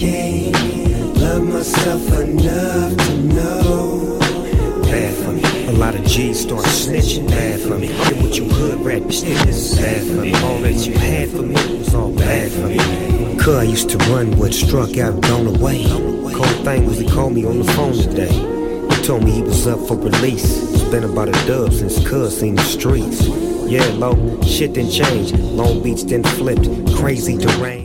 game. Love myself enough to know. Bad for me. A lot of G's start snitching. Bad for me. Did what you could, rat bitches. Bad for me. All that you had for me was all bad for me. Cuz I used to run what struck out, gone away. Cold thing was he called me on the phone today. He told me he was up for release. It's been about a dub since Cuz seen the streets. Yeah, low, shit didn't change. Long Beach then flipped. Crazy deranged.